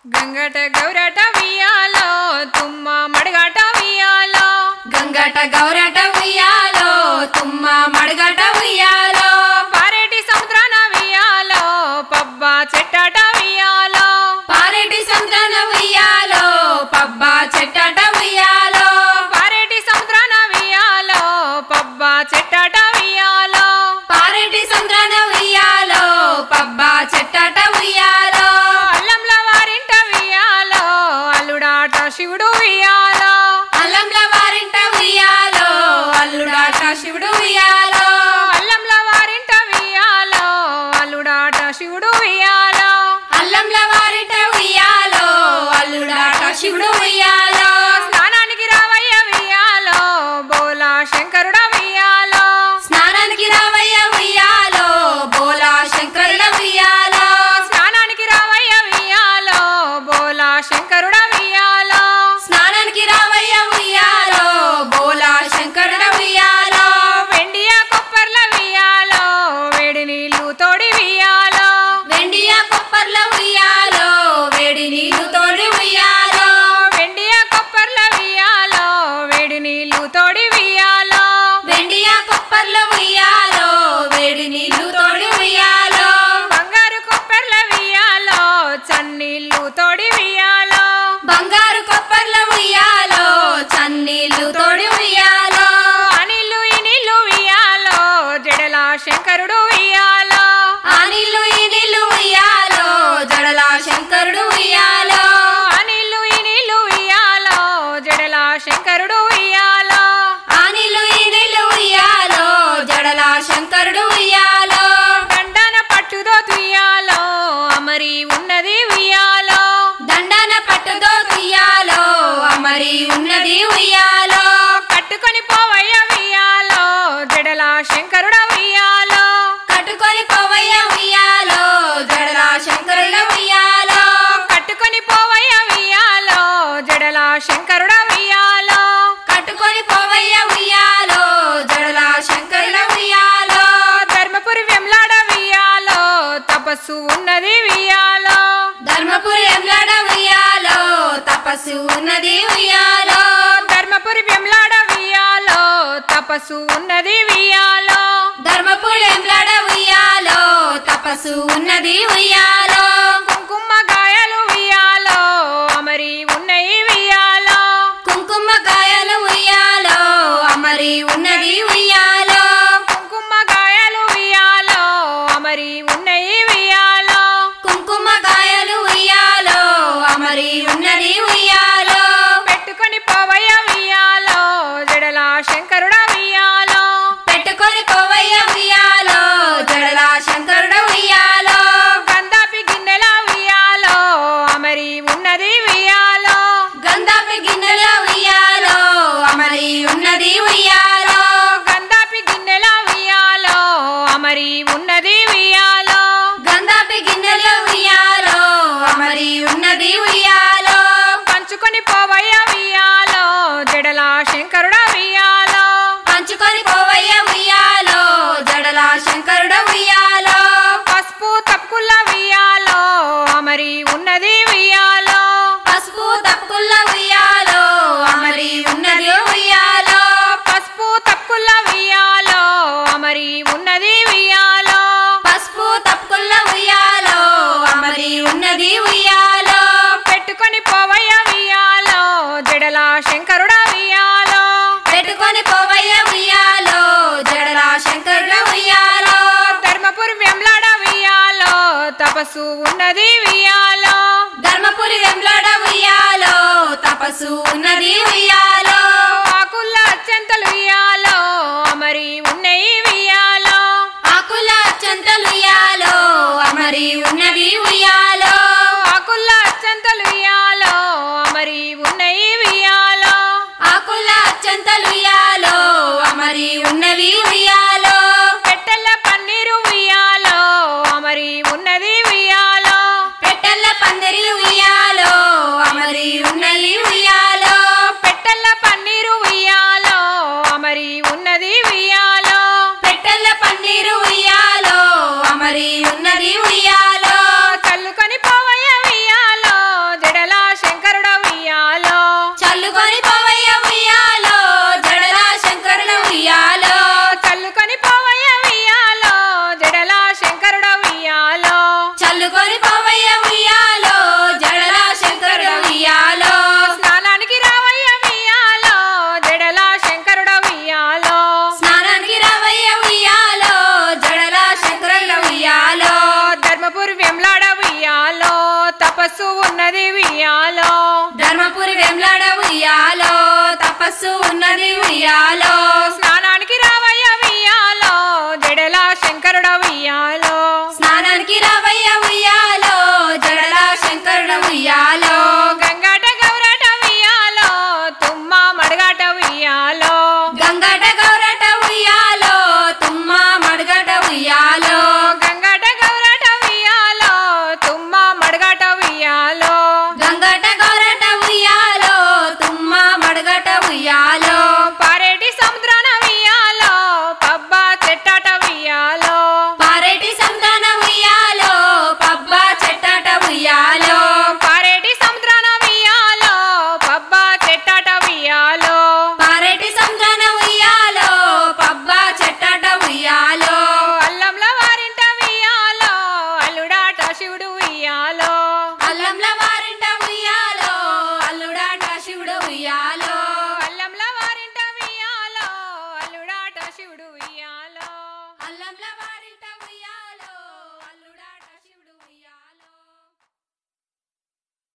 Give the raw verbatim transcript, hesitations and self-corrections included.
గంగట గౌరట వియాలో తుమ్మ మడగట వియాలో గంగట గౌరట వియాలో తుమ్మ మడగట వియాలో పారేటి సముద్రాన వియాలో పబ్బా చెట్టట వియాలో పారేటి సముద్రాన వియాలో పబ్బా చెట్టట వియాలో పారేటి సముద్రాన వియాలో పబ్బా చెట్టట వియాలో పారేటి సముద్రాన వియాలో పబ్బా చెట్టట వియాలో అల్లంల వారింట వియాలో అల్లుడాట శివుడు వియాలో అల్లంల వారింట వియాలో అల్లుడాట శివుడు వియాలో అల్లంల వారింట వియాలో అల్లుడాట శివుడు వియాలో అల్లంల వారింట వియాలో అల్లుడాట శివుడు వియాలో స్నానానికి రావయ్య వియాలో బోలా శంకరుడ వియాలో స్నానానికి రావయ్య వియాలో బోలా శంకరుడ వియాలో స్నానానికి రావయ్య వియాలో బోలా శంకరుడ వియాలో స్నానానికి రావయ్య వియాలో బోలా శంకరుడ వియాలో వెండియా కొప్పర్ల వియాలో వేడి నీళ్లు తోడి వియాలో వెండియా కొప్పర్ల వియాలో వేడి నీళ్లు తోడి వియాలో వెండియా కొప్పర్ల వియాలో వేడి నీళ్లు తోడి వియాలో వెండియా కొప్పర్ల వియాలో వేడి నీళ్లు తోడి వియాలో బంగారు కొప్పర్ల వియాలో చన్నీళ్లు తోడి వియాలో బంగారు కొప్పర్ల వియాలో చన్నీళ్లు తోడి వియాలో అనిల్లు ఈ నీళ్లు వియాలో జడల శంకరుడు వియాలో ఆ నీళ్లు ఈ నీళ్లు వియాలో జడల శంకరుడు వియాలో అనిల్లు ఈ నీళ్లు వియాలో జడల శంకరుడు వియాలో ఆ నీళ్లు ఈ నీళ్లు వియాలో జడల శంకరుడు వియాలో దండన పట్టుదో తుయ్యాలో అమరి ఉన్నది వియాలో దండన పట్టుదో వియాలో అమరి ఉన్నది వియాలో కట్టుకొని పోవయ్య వియాలో జడల శంకరుడ వియాలో కట్టుకొని పోవయ్య వియాలో జడల శంకరుల వియాలో కట్టుకొని పోవయ్య వియాలో జడల శంకరుడ వియాలో కట్టుకొని పోవయ్య వియాలో జడల శంకరుల వియాలో ధర్మపురి వెంలాడ వియాలో తపస్సు ఉన్నది వియాలో ధర్మపురి ఎంలాడ వియాలో తపస్సు ఉన్నది వియాలో ధర్మపురి వెంలాడ వియాలో తపస్సు ఉన్నది వియాలో ధర్మపురి ఎంలాడ వియాలో తపస్సు ఉన్నది వియాలో కుంకుమ గాయలు వియాలో అమరి ఉన్నాయి వియాలో కుంకుమ గాయలు వియాలో అమరి ఉన్నది వియాలో కుంకుమ గాయలు వియాలో అమరి ఉన్నాయి వియాలో కుంకుమ గాయలు వియాలో అమరి ఉన్నది వియాలో పెట్టుకొని పోవయ్య వియాలో జడల శంకరుడ వియాలో పెట్టుకొని పోవయ్య వియాలో జడల శంకరుడు వియాలో గంధాపి గిన్నెల వియాలో అమరి ఉన్నది వియాలో గంధాపి గిన్నెల వియాలో అమరి ఉన్నది వియాలో గంధాపి గిన్నెల వియాలో అమరి ఉన్నది వియాలో గంధాపి గిన్నెల వియాలో అమరి ఉన్నది వియాలో పంచుకొని పోవయ్య వియాలో జడల శంకరుడ వియాలో పంచుకొని పోవయ్య వియాలో జడల శంకరుడు వియాలో పసుపు తప్పుకుల్ల వియాలో అమరి ఉన్నది వియాలో పసుపు తప్పుకుల్ల వియాలో అమరి ఉన్నది వియాలో పసుపు తప్పుకుల్ల వియాలో అమరి ఉన్నది వియాలో పసుపు తప్పుకుల్ల వియాలో అమరి ఉన్నది వియాలో పెట్టుకొని పోవయ్య వియాలో జడల శంకరుడ వియాలో పెట్టుకొని పోవయ్య వియాలో జడల శంకరుడు వియాలో ధర్మపురి వెంలాడ వియాలో తపస్సు ఉన్నది వియాలో ధర్మపురి వెంలాడ వియాలో తపస్సు ఉన్నది వియాలో ఆకుల్ల అత్యంతలు వియాలో అమరి ఉన్నాయి వియాలో ఆకుల అత్యంతలు వియాలో అమరి ఉన్నది వియాలో ఆకుల్ల అత్యంతలు వియాలో అమరి ఉన్నాయి వియాలో ఆకుల అత్యంతలు వియాలో అమరి ఉన్నది వియాలో పెట్టెల్ల పన్నీరు వియాలో అమరి ఉన్నది వియాలో పెట్టెల్ల పందిరి వియాలో అమరి ఉన్నది వియాలో పెట్టెల్ల పన్నీరు వియాలో అమరి ఉన్నది వియాలో పెట్టెల్ల పన్నీరు వియాలో అమరి ఉన్నది వియాలో తపస్సు ఉన్నది ఉయ్యాలో ధర్మపురి వెంలాడ ఉయ్యాలో తపస్సు ఉన్నది ఉయ్యాలో స్నానాలు